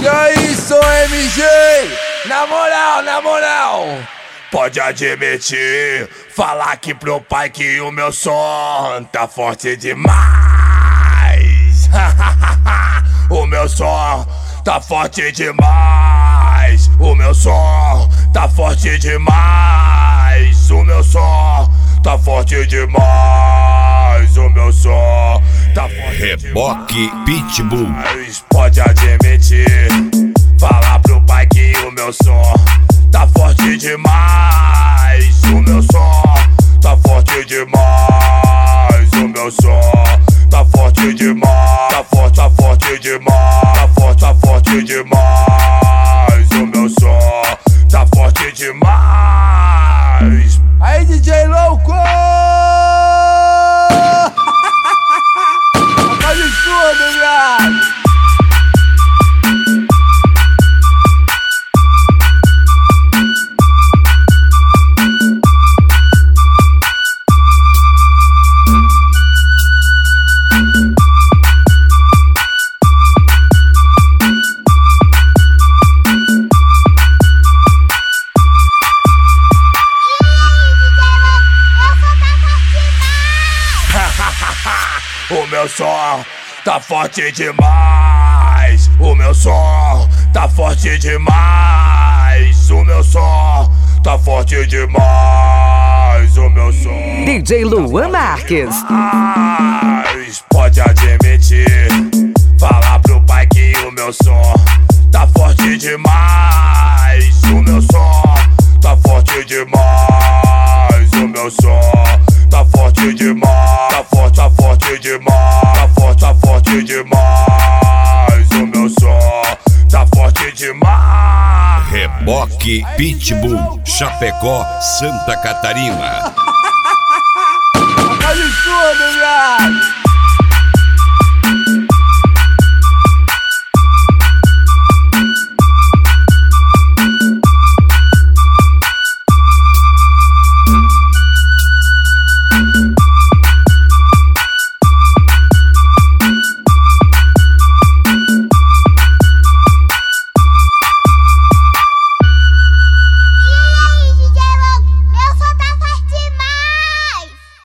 E aí, sou MG, na moral, pode admitir, falar aqui pro pai que o meu som tá forte demais. O meu som tá forte demais. O meu som tá forte demais. O meu som tá forte demais. O meu som tá forte Reboque Pitbull. Pode admitir, falar pro pai que o meu som tá forte demais. O meu som tá forte demais. O meu som tá forte demais. Tá forte demais. Tá forte demais. O meu som tá forte demais. Aí, DJ louco! Faz tudo, viado! O meu som tá forte demais. O meu som tá forte demais. O meu som tá forte demais. O meu som DJ Luan Marques. Pode admitir, falar pro pai que o meu som tá forte demais. O meu som tá forte demais. O meu som tá forte demais. Tá forte demais. Tá forte demais. O meu som tá forte demais. Reboque Pitbull, Chapecó, Santa Catarina.